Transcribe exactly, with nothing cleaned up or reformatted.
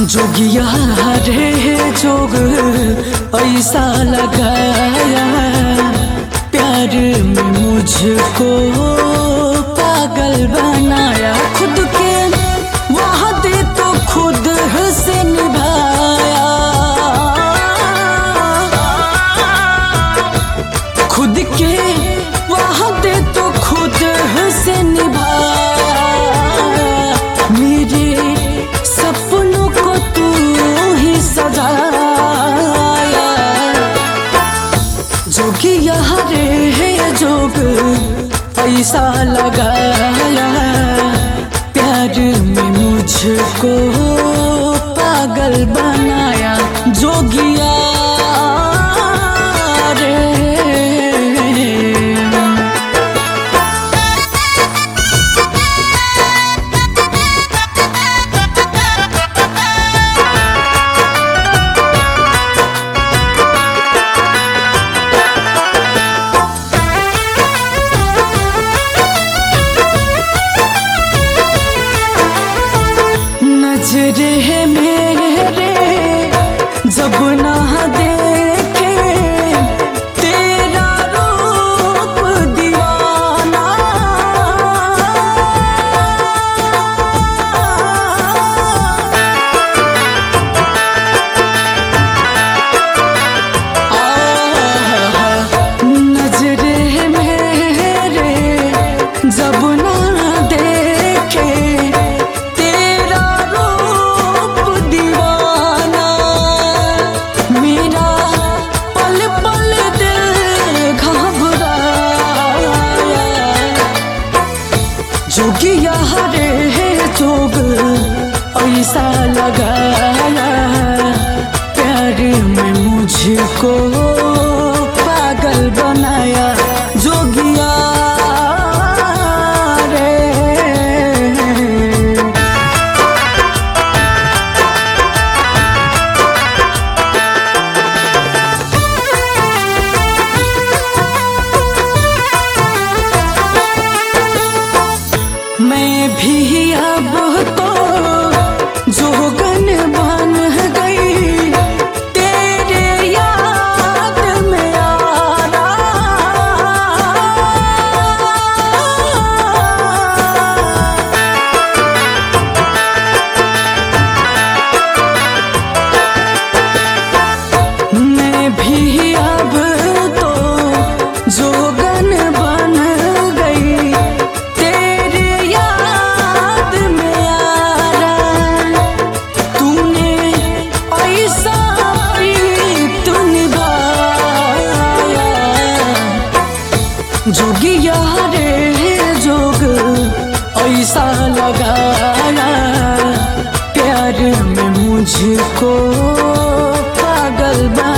जोगिया रे जोग ऐसा लगाया, प्यार में मुझको पागल बनाया। खुद के वादे तो खुद से निभाया, खुद के वादे तो खुद से निभाया। मेरे सपनों को तू ही सजाया। जोगिया रे जोग ऐसा लगाया, प्यार में मुझको पागल बनाया। जोगिया नजरे मेरे जब ना देखे तेरा रूप दीवाना, नजरे मेरे जब ना देखे जोगिया रे जोग ऐसा लगाया, प्यार में मुझको पागल बनाया। जोगिया रे मैं भी अब तो जोगन बन गई, तेरे याद में आना। मैं भी अब तो जोगन बन गई, जोगिया रे जोग ऐसा लगाया, प्यार में मुझको पागल बना।